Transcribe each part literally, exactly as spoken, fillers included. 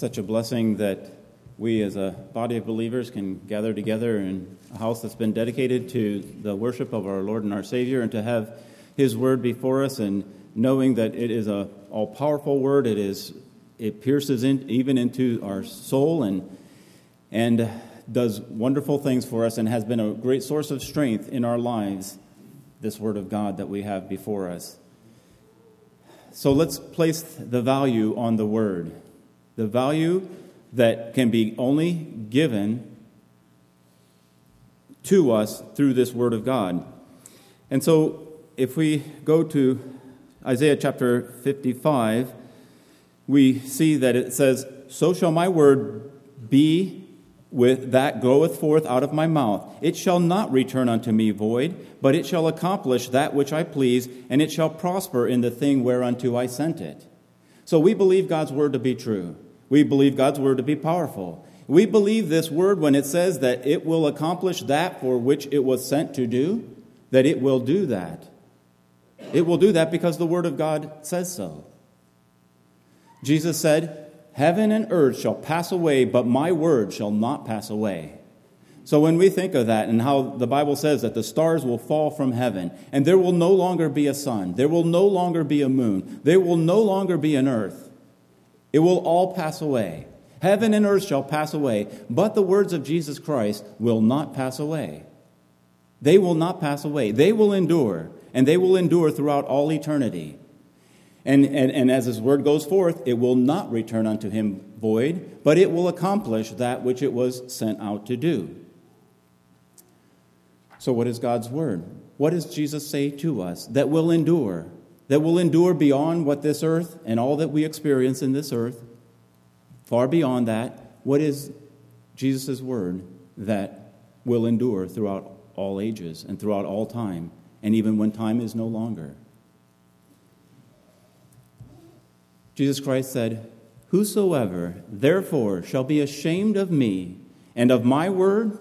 such a blessing that we as a body of believers can gather together in a house that's been dedicated to the worship of our Lord and our Savior, and to have His Word before us, and knowing that it is a all-powerful Word. It is it pierces in, even into our soul and and does wonderful things for us, and has been a great source of strength in our lives, this Word of God that we have before us. So let's place the value on the Word, the value that can be only given to us through this Word of God. And so if we go to Isaiah chapter fifty-five, we see that it says, "So shall my word be with that goeth forth out of my mouth. It shall not return unto me void, but it shall accomplish that which I please, and it shall prosper in the thing whereunto I sent it." So we believe God's word to be true. We believe God's word to be powerful. We believe this word when it says that it will accomplish that for which it was sent to do, that it will do that. It will do that because the word of God says so. Jesus said, "Heaven and earth shall pass away, but my word shall not pass away." So when we think of that and how the Bible says that the stars will fall from heaven, and there will no longer be a sun, there will no longer be a moon, there will no longer be an earth, it will all pass away. Heaven and earth shall pass away, but the words of Jesus Christ will not pass away. They will not pass away. They will endure, and they will endure throughout all eternity. And, and, and as His word goes forth, it will not return unto Him void, but it will accomplish that which it was sent out to do. So what is God's word? What does Jesus say to us that will endure? That will endure beyond what this earth and all that we experience in this earth, far beyond that. What is Jesus' word that will endure throughout all ages and throughout all time, and even when time is no longer? Jesus Christ said, "Whosoever therefore shall be ashamed of me and of my word,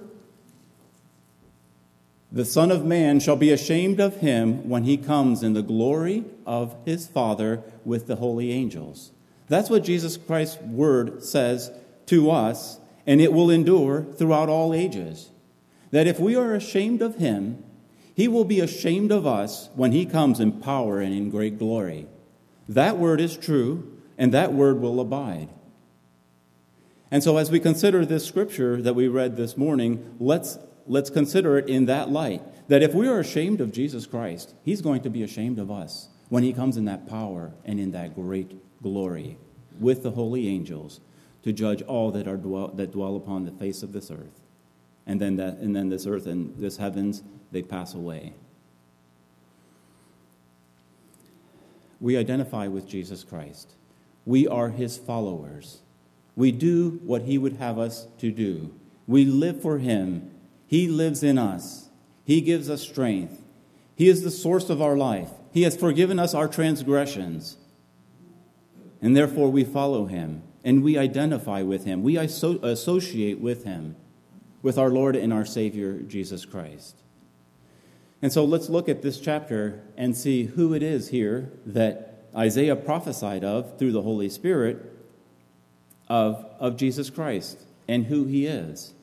the Son of Man shall be ashamed of him when he comes in the glory of his Father with the holy angels." That's what Jesus Christ's word says to us, and it will endure throughout all ages. That if we are ashamed of him, he will be ashamed of us when he comes in power and in great glory. That word is true, and that word will abide. And so as we consider this scripture that we read this morning, let's Let's consider it in that light, that if we are ashamed of Jesus Christ, he's going to be ashamed of us when he comes in that power and in that great glory with the holy angels to judge all that are dwell, that dwell upon the face of this earth. And then that and then this earth and this heavens, they pass away. We identify with Jesus Christ. We are his followers. We do what he would have us to do. We live for him. He lives in us. He gives us strength. He is the source of our life. He has forgiven us our transgressions. And therefore we follow him, and we identify with him. We associate with him, with our Lord and our Savior, Jesus Christ. And so let's look at this chapter and see who it is here that Isaiah prophesied of through the Holy Spirit of, of Jesus Christ and who he is.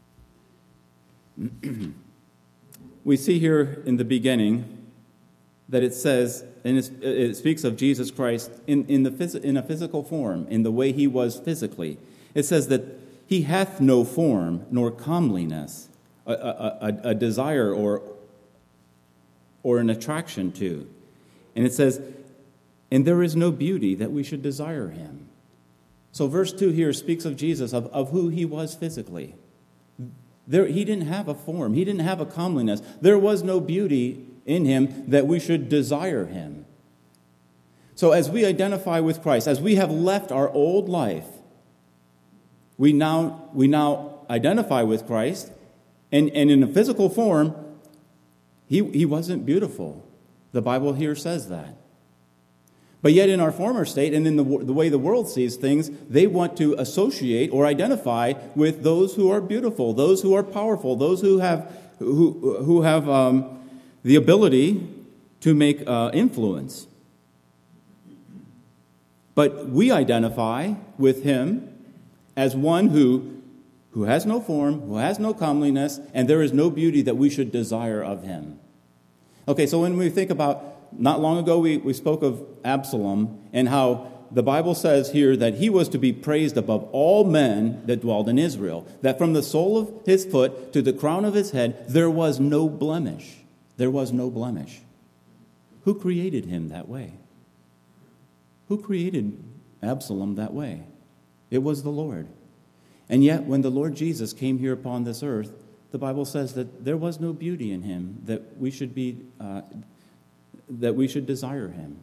We see here in the beginning that it says, and it speaks of Jesus Christ in, in, the, in a physical form, in the way he was physically. It says that he hath no form nor comeliness, a, a, a, a desire or, or an attraction to. And it says, and there is no beauty that we should desire him. So verse two here speaks of Jesus, of, of who he was physically. There, he didn't have a form. He didn't have a comeliness. There was no beauty in him that we should desire him. So as we identify with Christ, as we have left our old life, we now, we now identify with Christ, and, and in a physical form, he, he wasn't beautiful. The Bible here says that. But yet in our former state and in the, the way the world sees things, they want to associate or identify with those who are beautiful, those who are powerful, those who have who who have um, the ability to make uh, influence. But we identify with him as one who, who has no form, who has no comeliness, and there is no beauty that we should desire of him. Okay, so when we think about, not long ago we, we spoke of Absalom and how the Bible says here that he was to be praised above all men that dwelled in Israel, that from the sole of his foot to the crown of his head, there was no blemish. There was no blemish. Who created him that way? Who created Absalom that way? It was the Lord. And yet, when the Lord Jesus came here upon this earth, the Bible says that there was no beauty in him, that we should be, uh, that we should desire him.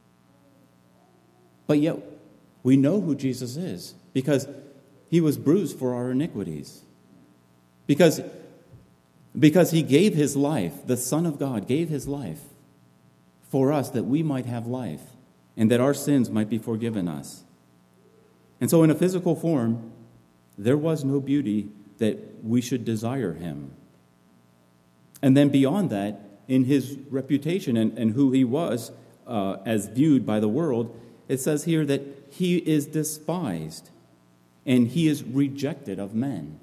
But yet, we know who Jesus is, because he was bruised for our iniquities. Because, because he gave his life, the Son of God gave his life for us that we might have life and that our sins might be forgiven us. And so in a physical form, there was no beauty that we should desire him. And then beyond that, in his reputation and, and who he was uh, as viewed by the world, it says here that he is despised and he is rejected of men.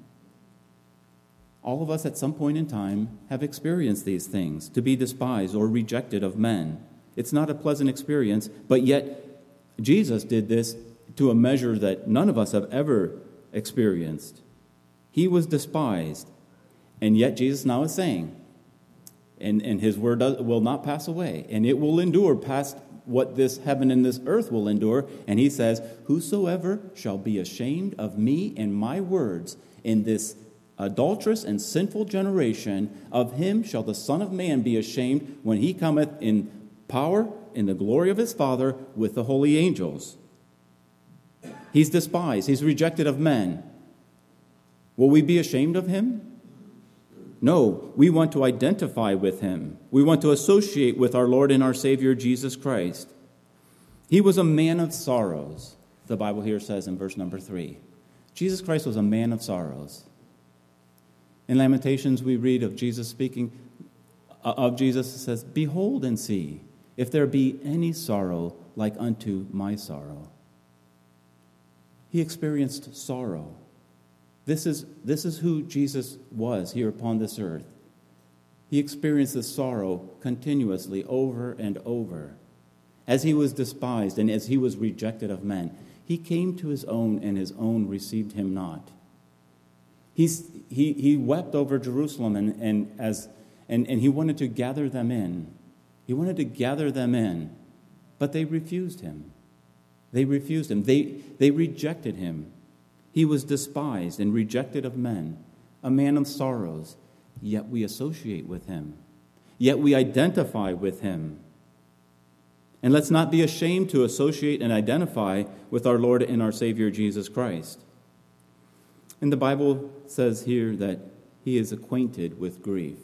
All of us at some point in time have experienced these things, to be despised or rejected of men. It's not a pleasant experience, but yet Jesus did this to a measure that none of us have ever experienced. He was despised, and yet Jesus now is saying, and, and his word does, will not pass away, and it will endure past what this heaven and this earth will endure. And he says, whosoever shall be ashamed of me and my words in this adulterous and sinful generation, of him shall the Son of Man be ashamed when he cometh in power, in the glory of his Father, with the holy angels. He's despised. He's rejected of men. Will we be ashamed of him? No, we want to identify with him. We want to associate with our Lord and our Savior, Jesus Christ. He was a man of sorrows, the Bible here says in verse number three. Jesus Christ was a man of sorrows. In Lamentations, we read of Jesus speaking, of Jesus, it says, behold and see, if there be any sorrow like unto my sorrow. He experienced sorrow. This is, this is who Jesus was here upon this earth. He experienced the sorrow continuously over and over. As he was despised and as he was rejected of men, he came to his own, and his own received him not. He's, he, he wept over Jerusalem, and, and, as, and, and he wanted to gather them in. He wanted to gather them in, but they refused him. They refused him. They, they rejected him. He was despised and rejected of men, a man of sorrows, yet we associate with him. Yet we identify with him. And let's not be ashamed to associate and identify with our Lord and our Savior, Jesus Christ. And the Bible says here that he is acquainted with grief.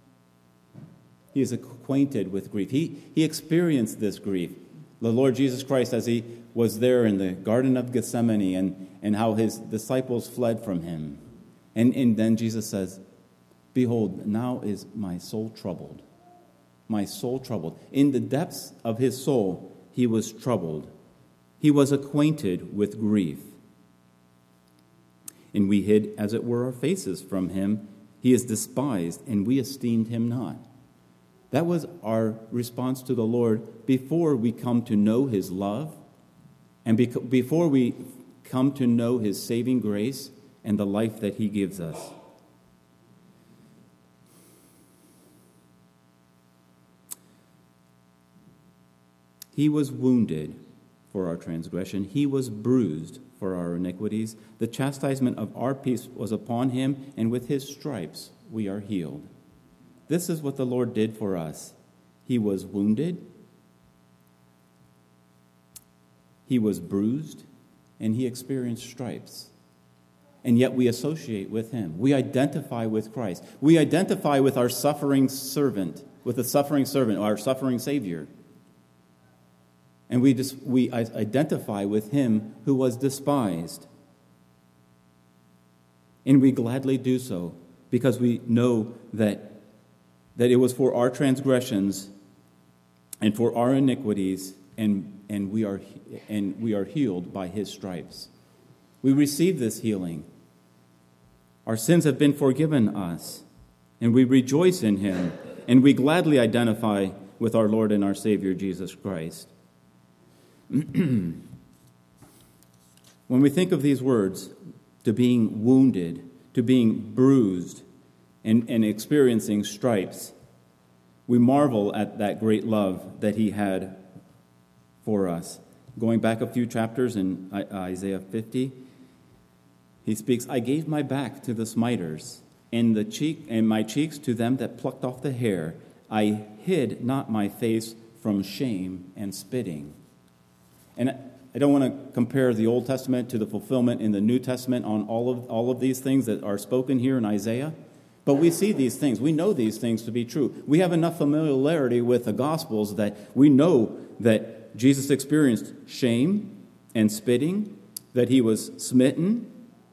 He is acquainted with grief. He, he experienced this grief. The Lord Jesus Christ, as he was there in the Garden of Gethsemane, and, and how his disciples fled from him. And, and then Jesus says, behold, now is my soul troubled. My soul troubled. In the depths of his soul, he was troubled. He was acquainted with grief. And we hid, as it were, our faces from him. He is despised, and we esteemed him not. That was our response to the Lord before we come to know his love, and before we come to know his saving grace and the life that he gives us. He was wounded for our transgression. He was bruised for our iniquities. The chastisement of our peace was upon him, and with his stripes we are healed. This is what the Lord did for us. He was wounded, he was bruised, and he experienced stripes. And yet we associate with him. We identify with Christ. We identify with our suffering servant, with the suffering servant, our suffering Savior. And we just, we identify with him who was despised. And we gladly do so because we know that, that it was for our transgressions and for our iniquities, and, and, we are, and we are healed by his stripes. We receive this healing. Our sins have been forgiven us, and we rejoice in him, and we gladly identify with our Lord and our Savior, Jesus Christ. When we think of these words, to being wounded, to being bruised, and, and experiencing stripes, we marvel at that great love that he had for us. Going back a few chapters in Isaiah fifty, he speaks, I gave my back to the smiters, and the cheek and my cheeks to them that plucked off the hair. I hid not my face from shame and spitting. And I don't want to compare the Old Testament to the fulfillment in the New Testament on all of all of these things that are spoken here in Isaiah. But we see these things. We know these things to be true. We have enough familiarity with the Gospels that we know that Jesus experienced shame and spitting, that he was smitten,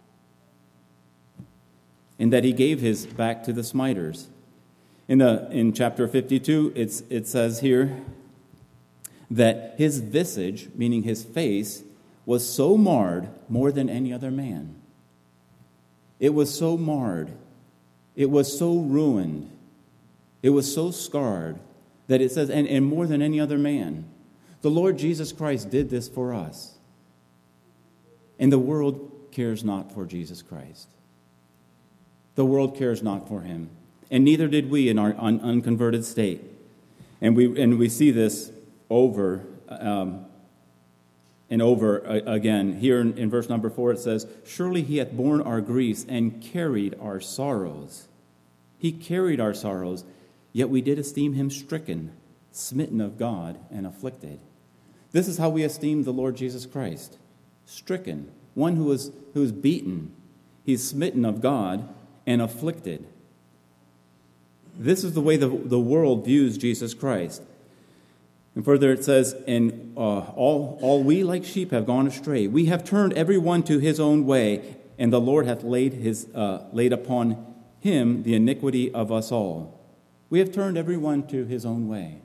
and that he gave his back to the smiters. In the in chapter fifty-two, it's, it says here that his visage, meaning his face, was so marred more than any other man. It was so marred. It was so ruined. It was so scarred that it says, and, and more than any other man. The Lord Jesus Christ did this for us. And the world cares not for Jesus Christ. The world cares not for him. And neither did we in our un- unconverted state. And we and we see this over um, and over again. Here in, in verse number four it says, surely he hath borne our griefs and carried our sorrows. He carried our sorrows, yet we did esteem him stricken, smitten of God, and afflicted. This is how we esteem the Lord Jesus Christ. Stricken, one who is, who is beaten. He's smitten of God and afflicted. This is the way the, the world views Jesus Christ. And further it says, and uh, all, all we like sheep have gone astray. We have turned every one to his own way, and the Lord hath laid, his, uh, laid upon him the iniquity of us all. We have turned every one to his own way.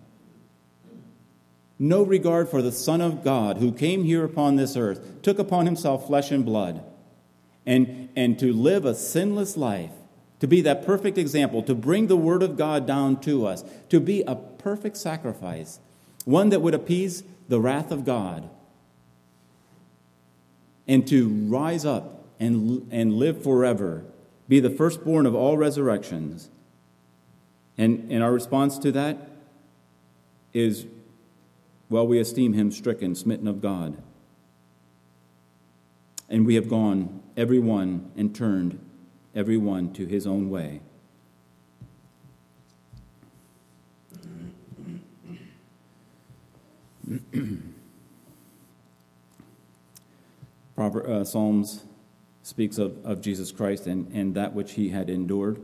No regard for the Son of God who came here upon this earth, took upon himself flesh and blood, and, and to live a sinless life, to be that perfect example, to bring the Word of God down to us, to be a perfect sacrifice, one that would appease the wrath of God, and to rise up and, and live forever, be the firstborn of all resurrections. And, and our response to that is, well, we esteem him stricken, smitten of God. And we have gone, every one, and turned every one to his own way. Proper, uh, Psalms speaks of, of Jesus Christ and, and that which he had endured.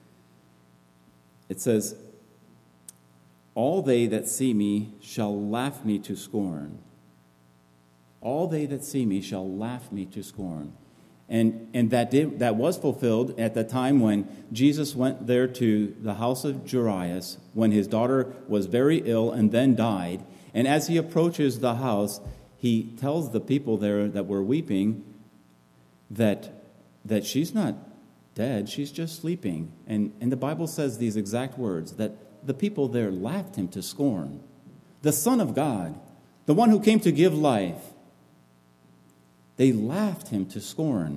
It says, all they that see me shall laugh me to scorn. All they that see me shall laugh me to scorn. And and that did, that was fulfilled at the time when Jesus went there to the house of Jairus, when his daughter was very ill and then died. And as he approaches the house, he tells the people there that were weeping that that she's not dead, she's just sleeping. And, and the Bible says these exact words, that the people there laughed him to scorn. The Son of God, the one who came to give life, they laughed him to scorn.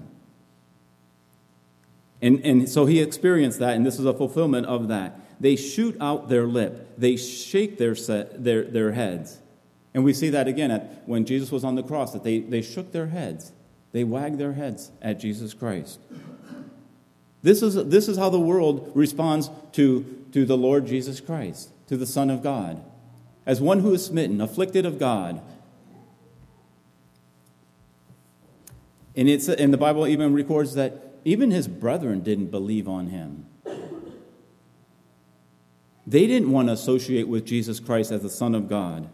And, and so he experienced that, and this is a fulfillment of that. They shoot out their lip. They shake their set, their, their heads. And we see that again at, when Jesus was on the cross, that they, they shook their heads. They wagged their heads at Jesus Christ. This is, this is how the world responds to, to the Lord Jesus Christ, to the Son of God, as one who is smitten, afflicted of God. And, it's, and the Bible even records that even his brethren didn't believe on him. They didn't want to associate with Jesus Christ as the Son of God.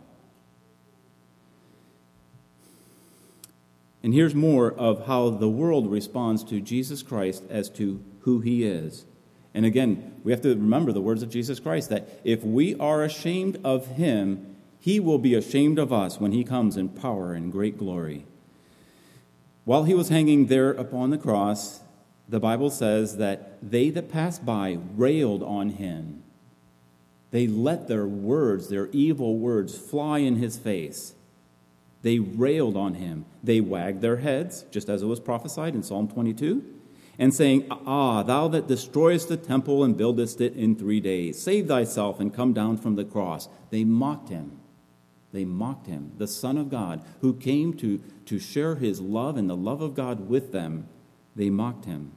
And here's more of how the world responds to Jesus Christ as to who he is. And again, we have to remember the words of Jesus Christ, that if we are ashamed of him, he will be ashamed of us when he comes in power and great glory. While he was hanging there upon the cross, the Bible says that they that passed by railed on him. They let their words, their evil words, fly in his face. They railed on him. They wagged their heads, just as it was prophesied in Psalm twenty-two, and saying, "Ah, thou that destroyest the temple and buildest it in three days, save thyself and come down from the cross." They mocked him. They mocked him, the Son of God, who came to, to share his love and the love of God with them. They mocked him.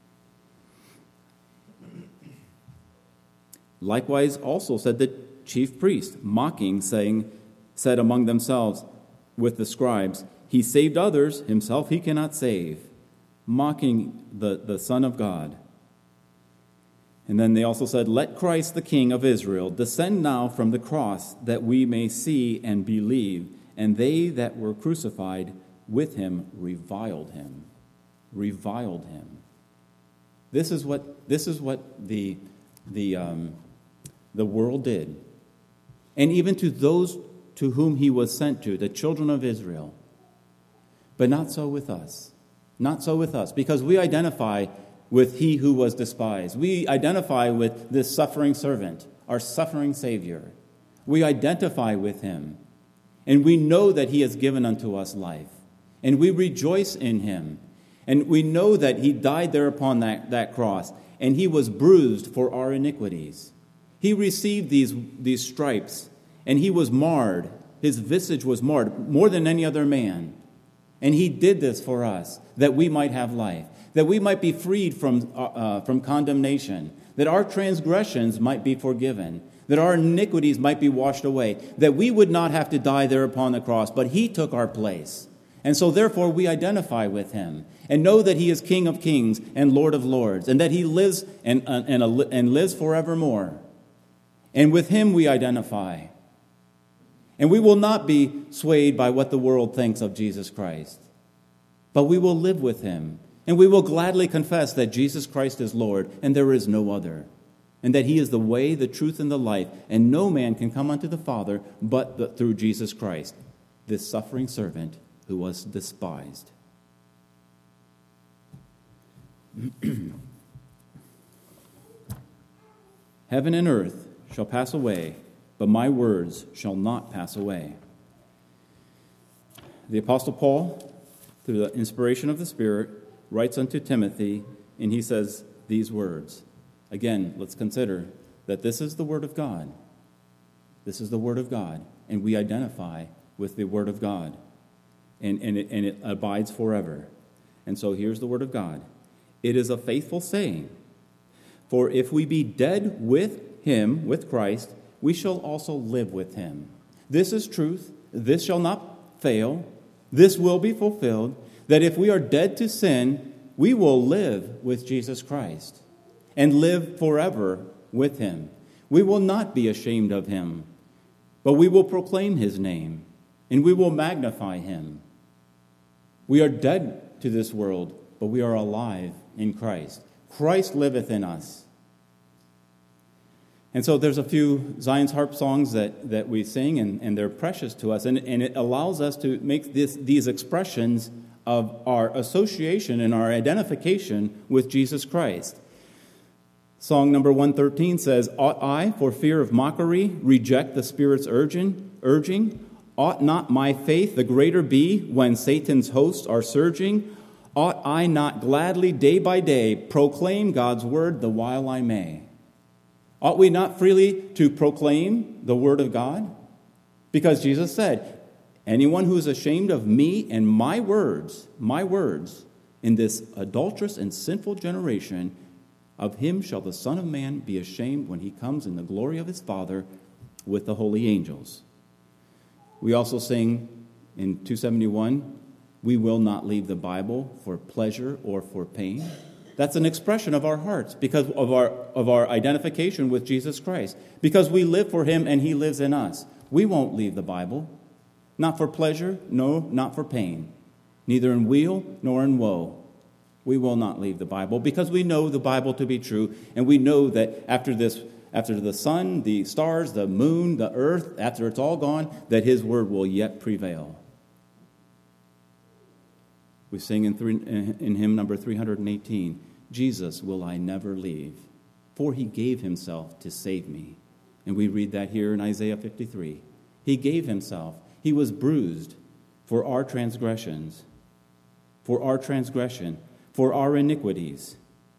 Likewise also said the chief priest, mocking, saying, said among themselves with the scribes, "He saved others, himself he cannot save," mocking the, the Son of God. And then they also said, "Let Christ the King of Israel descend now from the cross, that we may see and believe." And they that were crucified with him reviled him. Reviled him. This is what this is what the the um, the world did, and even to those to whom he was sent to, the children of Israel. But not so with us. Not so with us, because we identify with he who was despised. We identify with this suffering servant, our suffering Savior. We identify with him, and we know that he has given unto us life, and we rejoice in him, and we know that he died there upon that, that cross, and he was bruised for our iniquities. He received these, these stripes, and he was marred. His visage was marred more than any other man. And he did this for us, that we might have life, that we might be freed from, uh, uh, from condemnation, that our transgressions might be forgiven, that our iniquities might be washed away, that we would not have to die there upon the cross, but he took our place. And so therefore we identify with him and know that he is King of kings and Lord of lords, and that he lives and, and, and lives forevermore. And with him we identify. And we will not be swayed by what the world thinks of Jesus Christ, but we will live with him, and we will gladly confess that Jesus Christ is Lord, and there is no other, and that he is the way, the truth, and the life, and no man can come unto the Father but through Jesus Christ, this suffering servant who was despised. Heaven and earth shall pass away, but my words shall not pass away. The Apostle Paul, through the inspiration of the Spirit, writes unto Timothy, and he says these words. Again, let's consider that this is the Word of God. This is the Word of God, and we identify with the Word of God, and, and, it, and it abides forever. And so here's the Word of God. It is a faithful saying, for if we be dead with him, with Christ, we shall also live with him. This is truth. This shall not fail. This will be fulfilled, that if we are dead to sin, we will live with Jesus Christ and live forever with him. We will not be ashamed of him, but we will proclaim his name, and we will magnify him. We are dead to this world, but we are alive in Christ. Christ liveth in us. And so there's a few Zion's Harp songs that, that we sing, and, and they're precious to us. And, and it allows us to make this, these expressions of our association and our identification with Jesus Christ. Song number one thirteen says, "Ought I, for fear of mockery, reject the Spirit's urging? urging? Ought not my faith the greater be when Satan's hosts are surging? Ought I not gladly day by day proclaim God's word the while I may?" Ought we not freely to proclaim the word of God? Because Jesus said, anyone who is ashamed of me and my words, my words, in this adulterous and sinful generation, of him shall the Son of Man be ashamed when he comes in the glory of his Father with the holy angels. We also sing in two seventy-one, we will not leave the Bible for pleasure or for pain. That's an expression of our hearts because of our of our identification with Jesus Christ. Because we live for him and he lives in us. We won't leave the Bible. Not for pleasure, no, not for pain. Neither in weal nor in woe. We will not leave the Bible because we know the Bible to be true, and we know that after this, after the sun, the stars, the moon, the earth, after it's all gone, that his word will yet prevail. We sing in, three, in hymn number three hundred eighteen, Jesus will I never leave, for he gave himself to save me. And we read that here in Isaiah fifty-three. He gave himself. He was bruised for our transgressions, for our transgression, for our iniquities.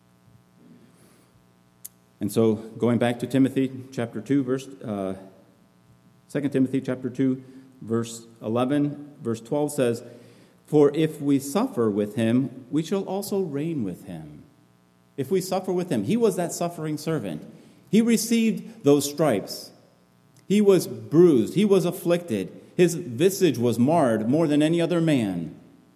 And so, going back to Timothy chapter two, verse uh, Second Timothy chapter two, verse eleven, verse twelve says, "For if we suffer with him, we shall also reign with him." If we suffer with him, he was that suffering servant. He received those stripes. He was bruised. He was afflicted. His visage was marred more than any other man.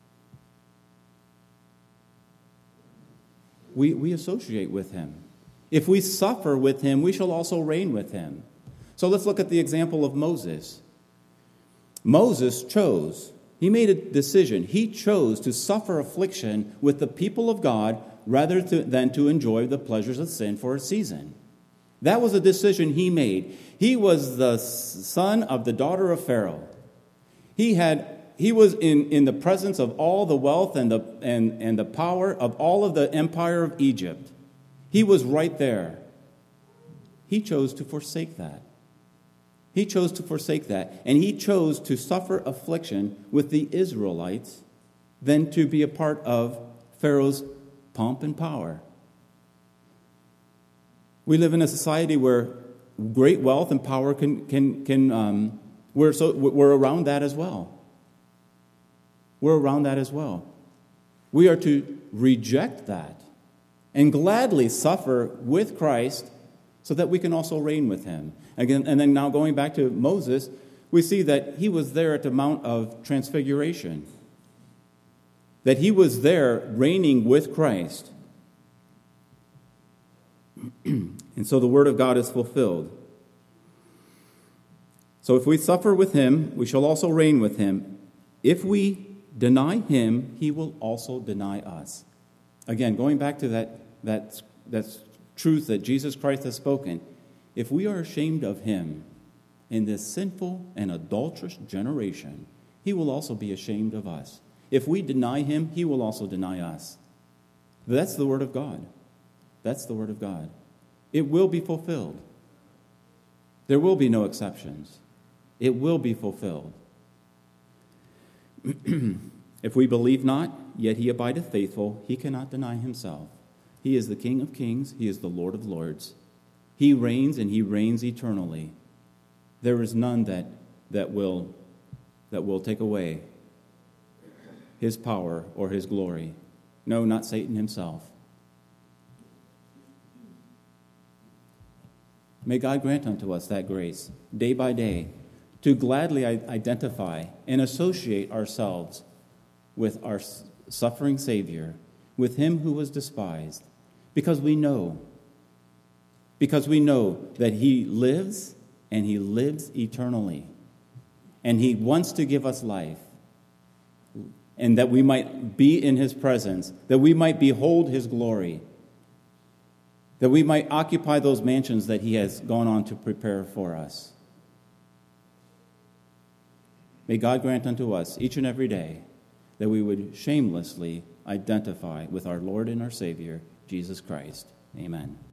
We, we associate with him. If we suffer with him, we shall also reign with him. So let's look at the example of Moses. Moses chose. He made a decision. He chose to suffer affliction with the people of God rather to, than to enjoy the pleasures of sin for a season. That was a decision he made. He was the son of the daughter of Pharaoh. He had he was in, in the presence of all the wealth and the and, and the power of all of the empire of Egypt. He was right there. He chose to forsake that. He chose to forsake that. And he chose to suffer affliction with the Israelites than to be a part of Pharaoh's pomp and power. We live in a society where great wealth and power can can can um, we're so we're around that as well. We're around that as well. We are to reject that and gladly suffer with Christ so that we can also reign with him. Again, and then now going back to Moses, we see that he was there at the Mount of Transfiguration. That he was there reigning with Christ. And so the word of God is fulfilled. So if we suffer with him, we shall also reign with him. If we deny him, he will also deny us. Again, going back to that, that, that truth that Jesus Christ has spoken. If we are ashamed of him in this sinful and adulterous generation, he will also be ashamed of us. If we deny him, he will also deny us. That's the word of God. That's the word of God. It will be fulfilled. There will be no exceptions. It will be fulfilled. If we believe not, yet he abideth faithful, he cannot deny himself. He is the King of kings. He is the Lord of lords. He reigns, and he reigns eternally. There is none that, that, will, that will take away his power or his glory. No, not Satan himself. May God grant unto us that grace, day by day, to gladly identify and associate ourselves with our suffering Savior, with him who was despised, because we know, because we know that he lives and he lives eternally, and he wants to give us life, and that we might be in his presence, that we might behold his glory, that we might occupy those mansions that he has gone on to prepare for us. May God grant unto us each and every day that we would shamelessly identify with our Lord and our Savior, Jesus Christ. Amen.